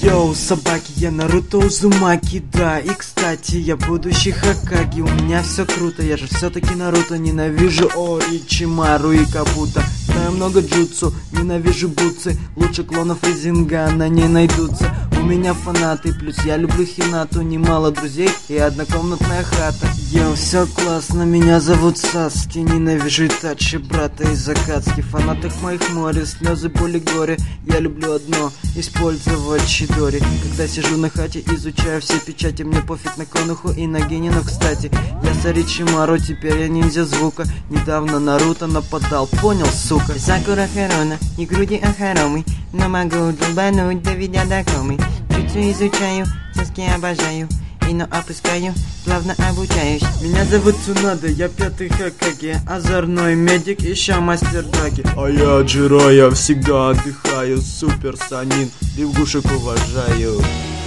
Йоу, собаки, я Наруто Узумаки, да. И кстати, я будущий Хокаге. У меня все круто, я же все-таки Наруто. Ненавижу Оричимару и Кабуто. Знаю много джутсу, ненавижу бутсы. Лучше клонов Ризингана не найдутся. У меня фанаты, плюс я люблю Хинату. Немало друзей и однокомнатная хата. Йоу, все классно, меня зовут Саски. Ненавижу Итачи, брата из Акацки. Фанаток моих море, слезы, боли, горе. Я люблю одно, использовать Чидори. Когда сижу на хате, изучаю все печати. Мне пофиг на Конуху и на Генину, кстати. Я с Оричимару, теперь я ниндзя звука. Недавно Наруто нападал, понял, сука? Сакура Харона и груди Ахаромы, но могу долбануть, доведя до комы. Джутсу изучаю, Саски обожаю, и но опускаю, плавно обучаюсь. Меня зовут Цунада, я 5-й Хокаге. Озорной медик, еще мастер драки. А я Джиро, я всегда отдыхаю. Супер Санин, лягушек уважаю.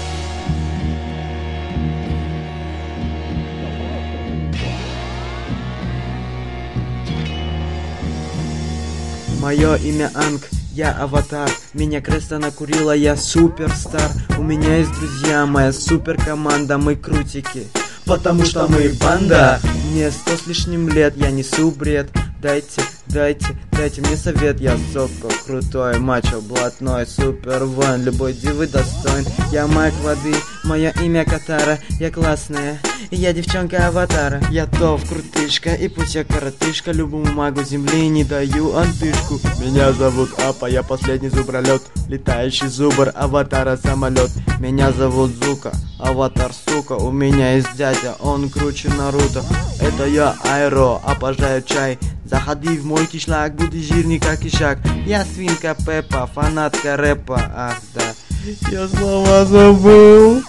Мое имя Анг, я аватар. Меня Креста накурила, я суперстар. У меня есть друзья, моя суперкоманда, мы крутики. Потому что мы банда. Мне 100 с лишним лет, я несу бред. Дайте мне совет. Я Соко, крутой, мачо, блатной, супер воин. Любой дивы достоин. Я маг воды, мое имя Катара. Я классная, и я девчонка аватара. Я тов, крутышка, и пусть я коротышка. Любому магу земли не даю антышку. Меня зовут Апа, я последний зубролет. Летающий зубр, аватара самолет. Меня зовут Зука, аватар сука. У меня есть дядя, он круче Наруто. Это я Айро, обожаю чай. Заходи в мой кишлак, буду жирный как ишак. Я свинка Пеппа, фанатка рэпа. Ах да, я слова забыл.